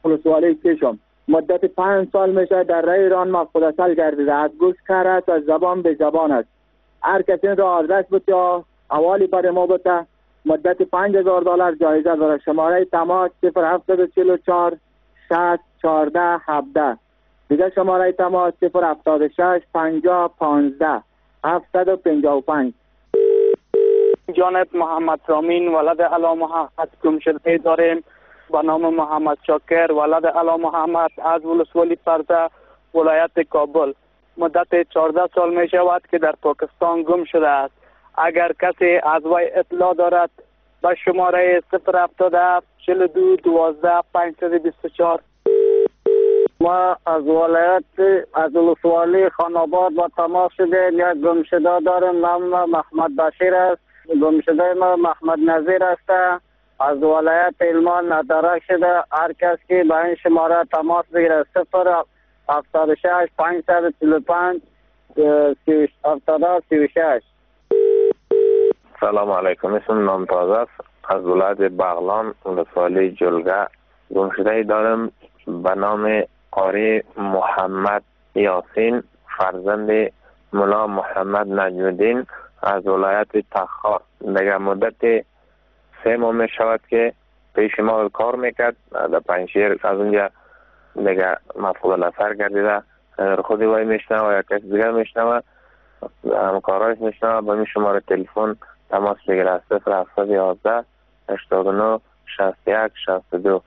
ولسوالی کشم. مدت 5 سال میشه در رای ایران مفقود اصل گردیده. از گوش کار است و از زبان به زبان است. هر کسی را آدرس بود یا حوالی برای ما بده. مدت $5000 جایزه داره. شماره تماس 0744 60 14 17. دیگه شماره تماس 076 50 15 755. جانب محمد رامین ولد علا محمد گمشده داریم با نام محمد شاکر ولد علا محمد از ولسوالی فرزه ولایت کابل. مدت 14 سال می شود که در پاکستان گم شده است. اگر کسی از وی اطلاع دارد با شماره 077 42 12 524. ما از ولایت از ولسوالی خاناباد با تماس شده. یک گمشده داریم نام محمد بشیر است. گمشده ما محمد نظیر است. از ولایت علمان ندارک شده. هر کس که با این شماره تماس بگیره 076 545 7036. سلام علیکم. اسم نام تازه است. از ولایت بغلان ولسوالی جلگه گمشده دارم به نام قاری محمد یاسین فرزند ملا محمد نجم‌الدین از ولایت تخار. دیگه مدت 3 ماه می شود که پیش ما کار میکرد. در پنجشیر از اونجا دیگه مفقود الاثر گردیده. خود وی میشنوه یا کسی دیگر میشنوه همکارایش میشنوه با این شماره تلفن تماس بگیره 0711 89 61 62.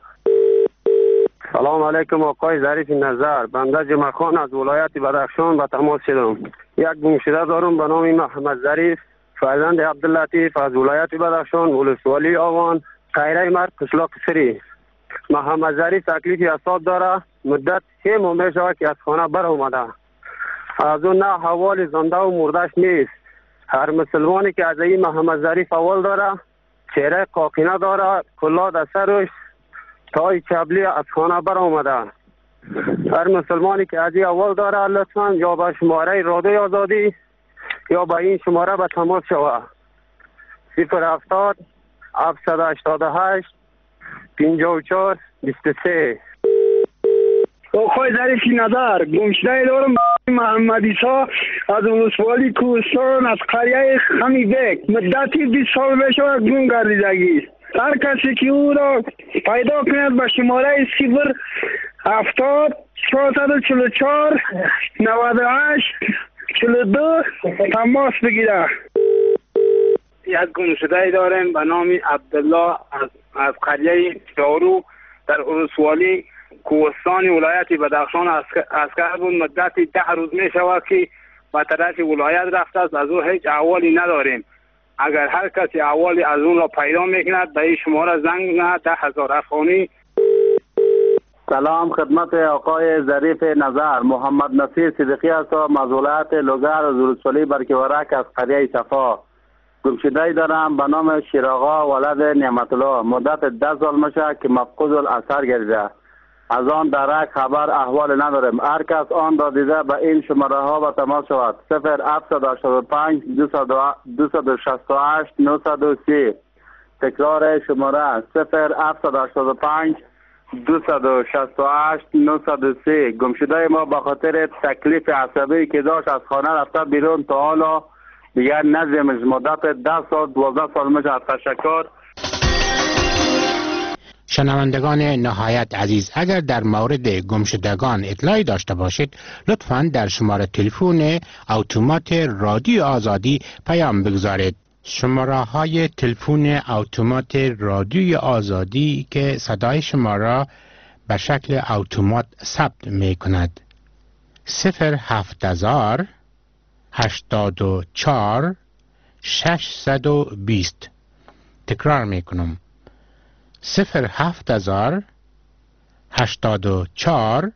سلام علیکم آقای ظریف نظر. بنده جمعه خان از ولایت بدخشان به تماس شدم. یک گمشده دارم به نام محمد ظریف فرزند عبداللطیف از ولایت بدخشان ولسوالی آوان خیره مرد قشلاق سری. محمد ظریف تکلیف اعصاب داره. مدت 3 ماه می شود که از خانه بر اومده. از اون نه حوال زنده و مردش نیست. هر مسلمانی که از این محمد ظریف اول داره چهره قاقینه داره کلاه در سرش تای چبلی از خانه بر اومده. هر مسلمانی که از این اول داره لطفا یا به شماره رادیوی آزادی یا به این شماره به تماس شوه 070 788 54 23. آقای ظریف نظر گمشده دارم محمد عیسی از ولسوالی کوهستان از قریه خمیبک. مدتی 20 سال میشه گم گردیدگی. هر کسی که او را پیدا کند به شماره 070 444 98 42 تماس بگیره. یک گمشده داریم به نام عبدالله از قریه دارو در ولسوالی کوهستان ولایت بدخشان اسکر بود. مدت 10 روز می شود که به طرف ولایت رفته است. از او هیچ احوالی نداریم. اگر هر کسی احوالی از اون را پیدا میکند به این شماره زنگ بزند 10,000 افغانی. سلام خدمت آقای ظریف نظر. محمد نصیر صدیقی هستم از ولایت لوگر از ولسوالی برکیورک از قریه صفا. گمشده دارم به نام شیراغا ولد نعمت الله. مدت 10 سال میشه که مفقود الاثر گردیده. از آن درک خبر احوال نداریم. هر کس آن را دیده به این شماره ها به تماس شود 0785 268 930. تکرار شماره 0785 268 930. گمشده ما به خاطر تکلیف عصبی که داشت از خانه رفته بیرون تا حالا دیگر نزدیمش. مدت 10 سال 12 سال میشه. تشکر. شنوندگان نهایت عزیز، اگر در مورد گمشدگان اطلاعی داشته باشید لطفاً در شماره تلفن اتومات رادیو آزادی پیام بگذارید. شماره های تلفن اتومات رادیوی آزادی که صدای شما را به شکل اتومات ثبت می کند 070 84 620. تکرار می کنم 070 84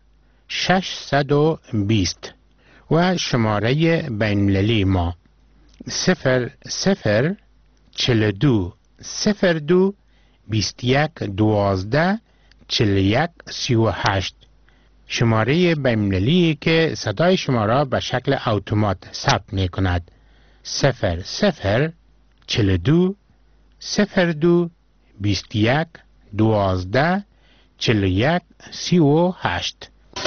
620 و شماره بین‌المللی ما 00 42 02 21 12 41 38. شماره بین‌المللی که صدای شما را به شکل اتومات ثبت می کند 00 42 02 21 12 4138.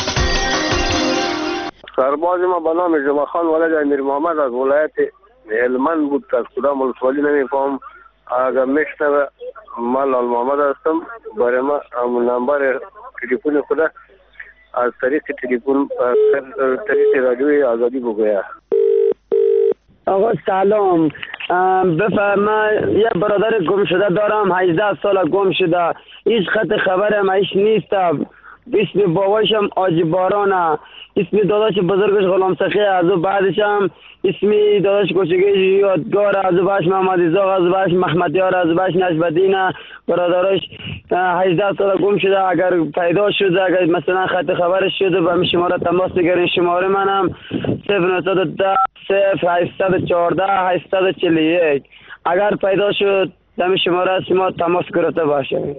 سرباز ما به نام جمعه خان ولد امیر محمد از ولایت هلمند بود که از کدام ولسوالی نمیفهم. اگر میشنوه من لال محمد هستم. برای ما نمبر تلفن خود از طریق تلفن طریق رادیوی آزادی بگوید. آقا سلام، بفرما یه برادر گم شده دارم، 18 سال گم شده، هیچ خط خبرم هیچ نیستم. اسم بابایشم آجی بارانه، اسم داداش بزرگش غلام سخی، از او بعدش هم اسم داداش کوچگیش یادگار، از او بعدش محمد ازاق، از او بعدش محمدیار، از او بعدش نجبدینه. برادرش 18 سال گم شده. اگر پیدا شده، اگر مثلا خط خبرش شده به شماره تماس بگیرین. شماره منم 0910 0814 841. اگر پیدا شد دم شماره شما تماس گرفته باشه.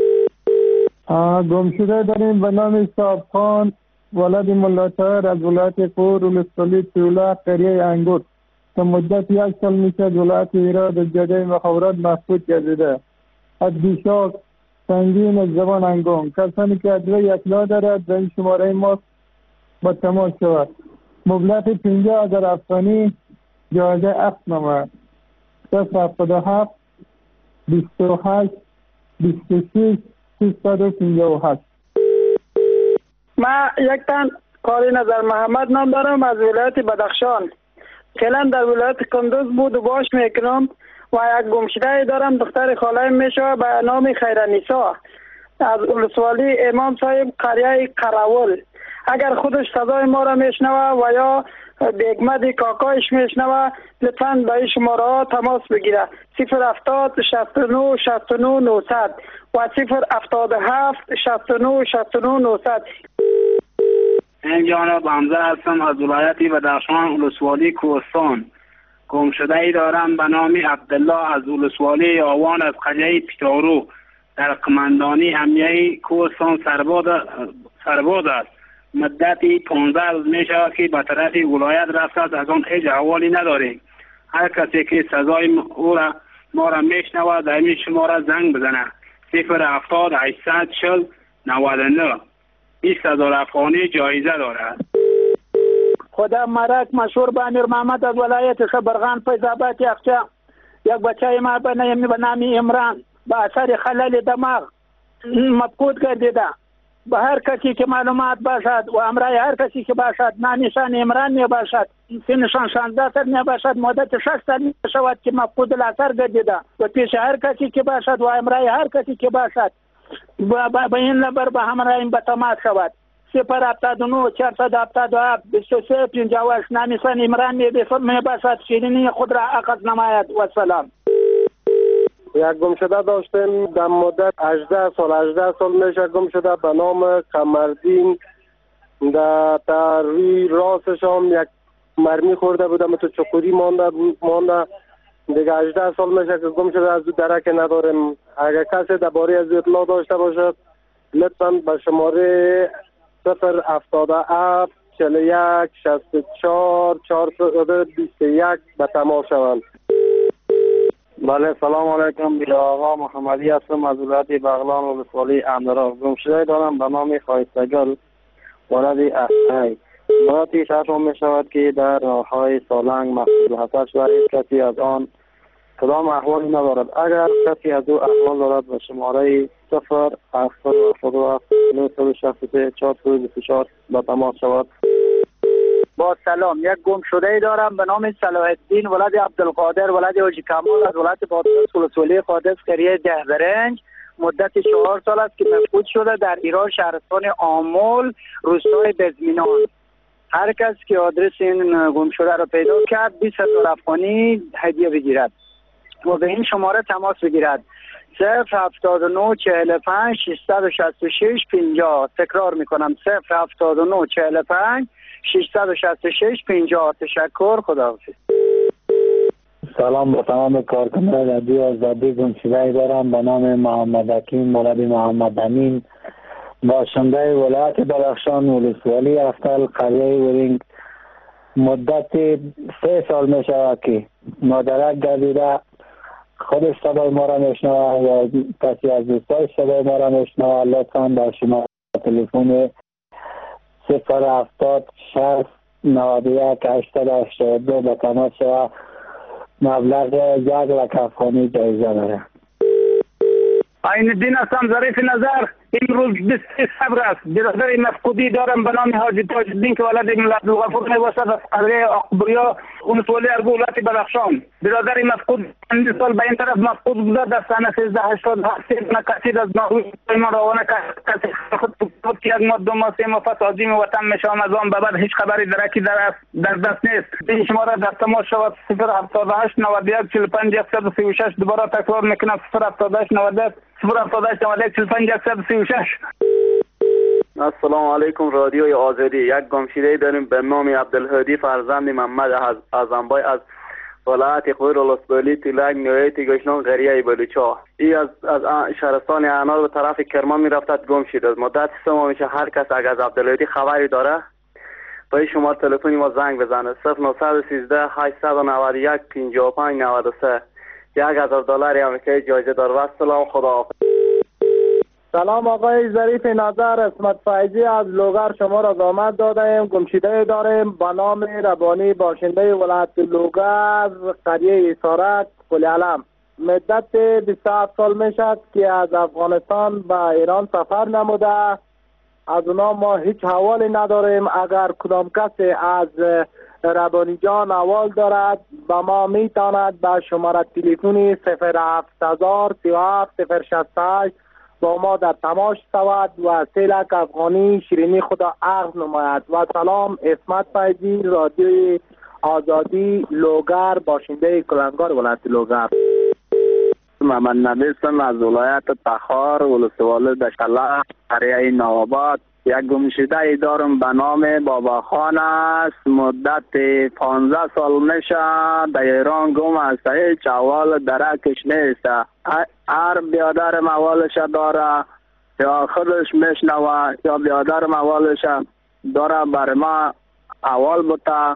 گم شده داریم به نام صاحب خان ولد ملا طاهر از ولایت کور ولسوالی طوله قریه انگور که مدت 1 سال میشه ولایت ایران از جده مخابرات مفقود گردیده. از بیشاک سنگین از زبان انگون. کسانی که ادویه اطلاع دارد به این شماره ما با تماس شود. مبلغ 50,000 افغانی جایزه اقنامه 077 28 26 658. من یک تن قاری نظر محمد نام دارم، از ولایت بدخشان. فعلا در ولایت کندوز بود و باش میکنم و یک گمشده دارم، دختر خاله میشه به نام خیرنیسا از ولسوالی امام صاحب قریه قراول. اگر خودش صدای ما را میشنوه و یا بیگمد کاکایش میشنوه لطفاً به این شماره ها تماس بگیره. 070 69 69 900 و 077 69 69 900. این جانب حمزه هستم از ولایت بدخشان ولسوالی کوهستان. گمشده ای دارم به نام عبدالله از ولسوالی آوان از قریه پیتارو در قماندانی امیه کوهستان سرباز است. مدتی 15 روز می شود که به طرف ولایت رفته است، از آن هیچ احوالی نداریم. هر کسی که سزای ما را میشنود در این شماره زنگ بزنه. 070 840 99. 20,000 افغانی جایزه دارد. خدا مرک مشهور به امیر محمد از ولایت خبرغان فیض‌آباد یخچه. یک بچه ما به نام عمران به اثر خلل دماغ مفقود گردیده. به هر کسی که معلومات باشد و امرای هر کسی که باشد، نشان عمران می باشد، سنشان 16 سال می باشد، مدت 6 سال می شود که مفقود الاثر گردیده و پیش هر کسی که باشد و امرای هر کسی که باشد به این نمبر به همراهیم به تماس شود. 079 477 23 58. نشان عمران می باشد، شیرینی خود را اخذ نماید. و سلام. یک گمشده داشتیم در مدت 18 سال میشه گم شده به نام قمردین. در روی راسش هم یک مرمی خورده بودم تو چقوری مانده دیگه 18 سال میشه که گم شده، از دو درک نداریم. اگر کسی درباره از اطلاع داشته باشد لطفاً به شماره 077 41 64 421 به تماس شوند. بله سلام علیکم. بیا آقا محمدی هستم از ولایت بغلان ولسوالی اندرا. گمشده دارم به نام خایستگل ولد احسای. مدتی 6 ماه می شود که در راههای سالنگ مفقود حسد شده. کسی از آن کدام احوالی ندارد. اگر کسی از او احوال دارد به شماره 077 به تماس شود. با سلام، یک گم شده ای دارم به نام صلاح الدین ولد عبدالقادر ولد حاجی کمال از ولایت بادغیس ولسوالی قادس قریه دهبرنج. مدت 4 سال است که مفقود شده در ایران شهرستان آمول روستای بزمینان. هر کس که آدرس این گم شده را پیدا کرد 20,000 افغانی هدیه بگیرد و به این شماره تماس بگیرد. 079 45 666 50. تکرار میکنم 079 45 666 50. تشکر. خداحافظ. سلام با تمام کارکنان رادیو آزادی. گمشده دارم به نام محمد حکیم ولد محمد امین باشنده ولایت بدخشان ولسوالی افتل قریه ورینگ. مدت 3 سال می شود که مادرک گردیده. خودش صدای ما را میشنوه یا کسی از دوستای صدای ما را میشنوه، لطفا در شما تلفن 070 60 91 882 به تماس شود. مبلغ 1 لک افغانی جایزه داره. عین الدین هستم، ظریف نظر. امروز 23 صبر است. برادر مفقودی دارم به نام حاجی تاج الدین که ولد عبدالغفور میباشد از قریه اقبریا ولسوالی ارگو ولایت بدخشان. برادر مفقود چند سال به این طرف مفقود بوده. در سنه 1387 کسی از ناروی ما روانه کسی خود بود که یک ماه 2 ماه 3 ماه پس عظیم وطن میشم. از آن به بعد هیچ خبری درکی در دست نیست. این شماره در تماس شود 078 91 45 136. دوباره تکرار میکنم 078 91 السلام علیکم رادیوی آزادی. یک گمشده داریم به نام عبدالهادی فرزند محمد از انبای از ولایت قویر ولسوالی تلنگ نوعیت گشنان قریه بلوچا. ای از شهرستان انار به طرف کرمان می رفتد گم شده. مدت 3 ماه میشه. هر کس اگر از عبدالهادی خبری داره به شما تلفنی ما زنگ بزنه 0913 891 55 93. $1000 آمریکایی جایزه دار. و سلام، خدا. سلام آقای ظریف نظر، اسمت فایزی از لوگر شما را زحمت دادیم. گمشده داریم به نام ربانی باشنده ولایت لوگر قریه اسارت قلی علم. مدت 27 سال میشد که از افغانستان به ایران سفر نموده. از اونا ما هیچ حوالی نداریم. اگر کدام کسی از ربانی جان احوال دارد به ما میتواند به شماره تلفنی 07000 37 068 با ما در تماس شود و 3 لک افغانی شیرینی خدا عقد نماید. و سلام، اسمت فیضی، رادیوی آزادی لوگر باشنده کلنگار ولایت لوگر. محمد نبیستم از ولایت تخار ولسوالی دشتله قریه نواباد. یک گمشده ای دارم به نام بابا خان است. مدت 15 سال میشه در ایران گم است. هیچ احوال درکش نیست. هر بیادرم احوالش داره یا خودش میشنوه یا بیادرم احوالش داره بر ما احوال بوده.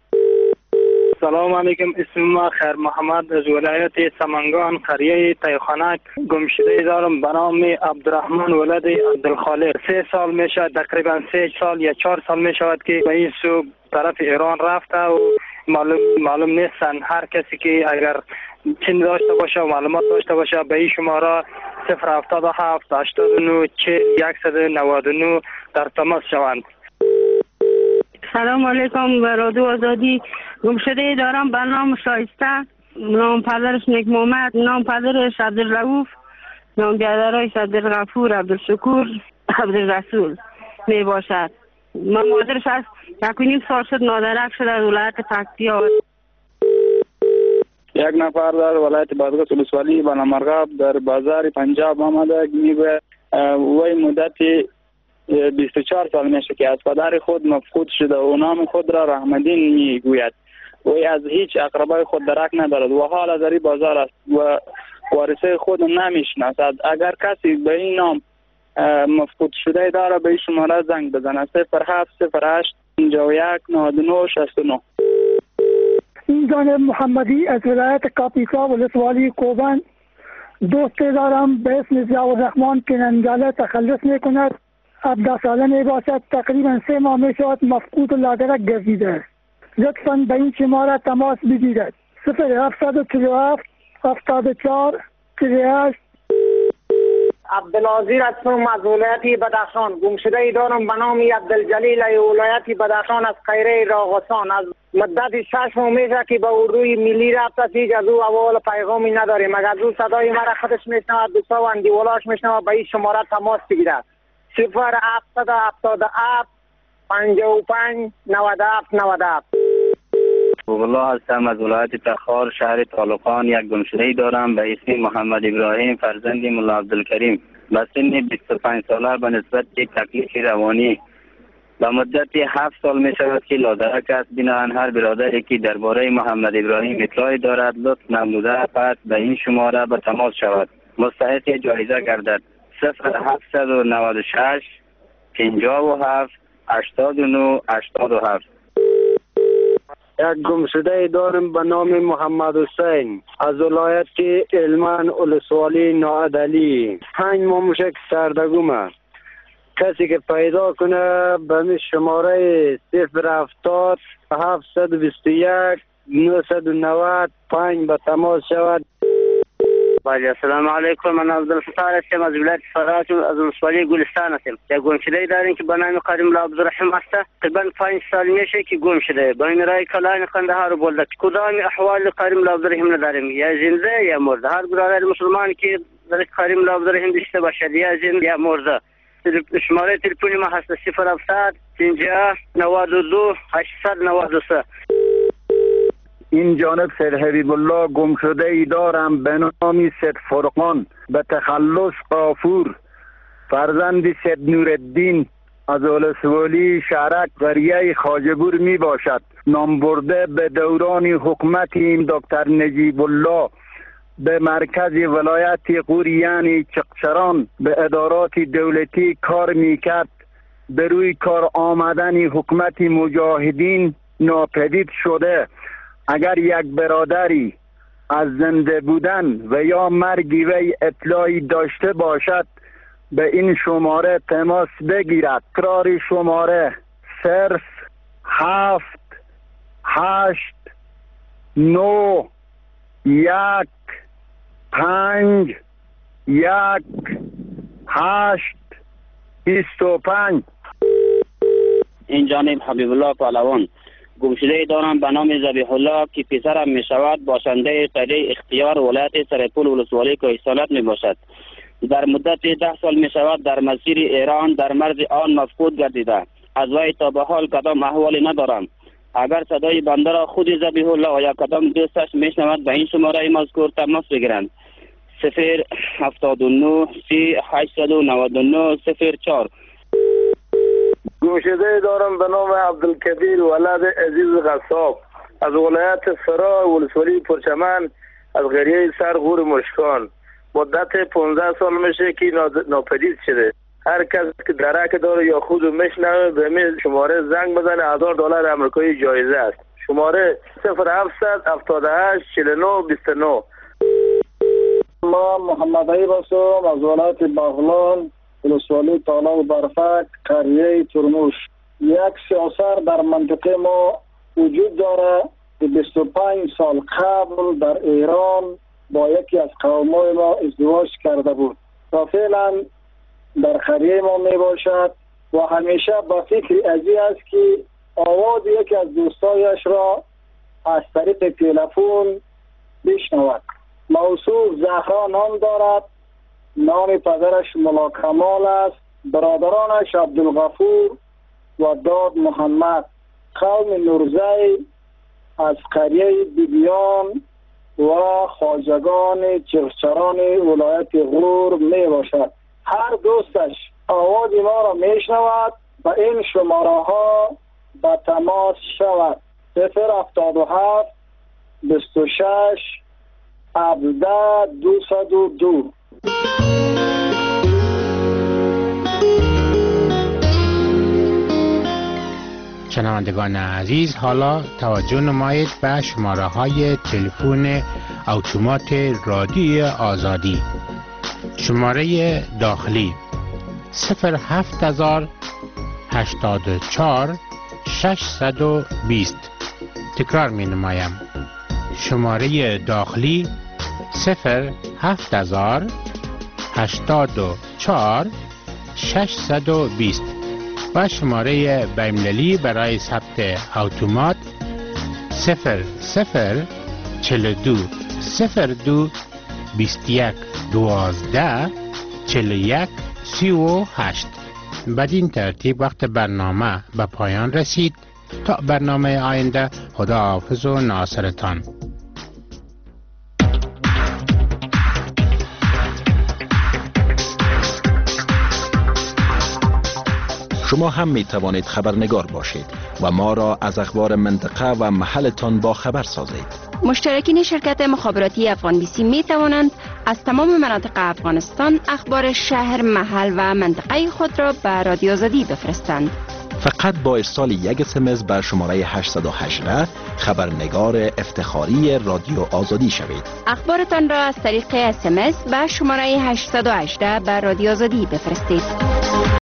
سلام علیکم، اسم ما خیر محمد از ولایت سمنگان قریه تایخانک. گمشده دارم به نام عبدالرحمن ولد عبدالخالق. 3 سال میشه، تقریبا 3 سال یا 4 سال میشود که به این سو طرف ایران رفته و معلوم نیستن. هر کسی که اگر چیز داشته باشه و معلومات داشته باشه به این شماره 077 89 40 199 در تماس شوند. سلام علیکم به رادیو آزادی. گمشده دارم به نام شایسته، نام پدرش نیک محمد، نام پدرش عبدالرؤوف، نام بیادرش عبدالغفور، عبدالشکور، عبدالرسول می باشد. من مادرش از 1.5 سال شد نادرک شده از ولایت پکتیا. یک نفر در ولایت بادغیس ولسوالی بنامرغاب در بازار پنجاب آمده میگوید وی مدت 24 سال میشه که از پدر خود مفقود شده و نام خود را رحمدین میگوید. وی از هیچ اقربای خود درک ندارد و حال در این بازار است و وارثه خود نمیشناسد. اگر کسی به این نام مفقود شده داره به این شماره زنگ بزنه 0708 51 99 69. این جانب محمدی از ولایت کاپیسا ولسوالی کوبان. دوستی دارم به اسم ضیاءالرحمن که ننجاله تخلص میکند. 17 ساله می باشد. تقریبا 3 ماه می شود مفقود و لادرک گردیده است. لطفاً به این شماره تماس بگیرد 0747 74 38. عبدالعزیر هستم از ولایت بدخشان. گمشده ای دارم به نام عبدالجلیل ولایت بدخشان از قیره راغستان. از مدت 6 ماه میشه که به اردوی ملی رابطه هیچ از او اول پیغامی نداریم. اگر از او صدای مرا خودش میشنود دوستا و اندیولاش میشنود به این شماره تماس بگیرد 0777 55 97 97. الله هستم از ولایت تخار شهر طالقان. یک گمشده دارم به اسم محمد ابراهیم فرزند ملا عبدالکریم. به سن 25 ساله به نسبت یک تکلیف روانی به مدت 7 سال می شود که لادرک است. بنابراین هر برادری که درباره محمد ابراهیم اطلاعی دارد لطف نموده پس به این شماره به تماس شود مستحق جایزه گردد 0796 57 89 87. یک گمشده دارم به نام محمد حسین از ولایت هلمند ولسوالی ناعدلی. 5 ماه سردگومه. کسی که پیدا کنه به می شماره 070 721 995 به تماس شود. السلام علیکم. من عبدالستار هستم از ولایت فرات از ولسوالی گلستان هستم. یک گمشده داریم که به نام کریم الله عبدالرحیم است. تقریبا 5 سال میشه که گم شده. با این رای کلان قندهار بولد. کدام احوال کریم الله عبدالرحیم نداریم، یا زنده یا مرده. هر برادر مسلمان که در کریم الله عبدالرحیم داشته باشد، یا زنده یا مرده. شماره تلفنی ما هست 070 50 92 893. این جانب سید حبیب الله گمشده ای دارم به نام سید فرقان به تخلص قافور فرزند سید نورالدین از ولسوالی شهرک قریه خواجه‌بور می باشد. نام برده به دوران حکومت این دکتر نجیب الله به مرکز ولایت قوریان چقچران به ادارات دولتی کار میکرد. به روی کار آمدن حکومت مجاهدین ناپدید شده. اگر یک برادری از زنده بودن و یا مرگ وی اطلاعی داشته باشد به این شماره تماس بگیرد. تکرار شماره 0 7 8 9 1 5 1 8 25. این جانب حبیب الله پهلوان گمشده دارم به نام ذبیح الله که پسرم می شود باشنده قریه اختیار ولایت سرپول ولسوالی کوهستانات می باشد. در مدت 10 سال می شود در مسیر ایران در مرز آن مفقود گردیده. از وی تا به حال کدام احوالی ندارم. اگر صدای بنده را خود ذبیح الله و یا کدام دوستش می شود به این شماره مذکور تماس بگیرند. 079 30 899 04. گمشده دارم به نام عبدالکبیر ولد عزیز غصاب از ولایت فرا ولسوالی پرچمن از قریه سرغور مشکان. مدت 15 سال میشه که ناپدید شده. هر کس که درک داره یا خود میشنوه به می شماره زنگ بزنه. $1000 آمریکایی جایزه است. شماره 0700 78 49 29. ما محمد عیب هستم از ولایت بغلان ولسوالی تالاب برفک قریه ترموش. یک سیاسر در منطقه ما وجود داره که 25 سال قبل در ایران با یکی از قومای ما ازدواج کرده بود و فعلا در قریه ما می باشد و همیشه با فکر ازی است که آواز یکی از دوستایش را از طریق تلفن بشنود. موصوف زهرا نام دارد. نام پدرش ملا کمال است. برادرانش عبدالغفور و داد محمد. قوم نورزی از قریه بیبیان و خواجگان چغچران ولایت غور می باشد. هر دوستش آواز ما را می شنود و این شماره ها به تماس شود. 077 26 17 202. شنوندگان عزیز، حالا توجه نمایید به شماره های تلفن اتومات رادیو آزادی. شماره داخلی 07000 84 620. تکرار می نمایم. شماره داخلی 07000 84 620 و شماره بین‌المللی برای ثبت اتومات 0042 02 21 12 41 38. بدین ترتیب وقت برنامه به پایان رسید. تا برنامه آینده، خداحافظ و ناصرتان. شما هم می توانید خبرنگار باشید و ما را از اخبار منطقه و محلتان با خبر سازید. مشترکین شرکت مخابراتی افغان بیسی می توانند از تمام مناطق افغانستان اخبار شهر، محل و منطقه خود را به رادیو آزادی بفرستند. فقط با ارسال یک SMS به شماره 818 خبرنگار افتخاری رادیو آزادی شوید. اخبارتان را از طریق SMS به شماره 818 به رادیو آزادی بفرستید.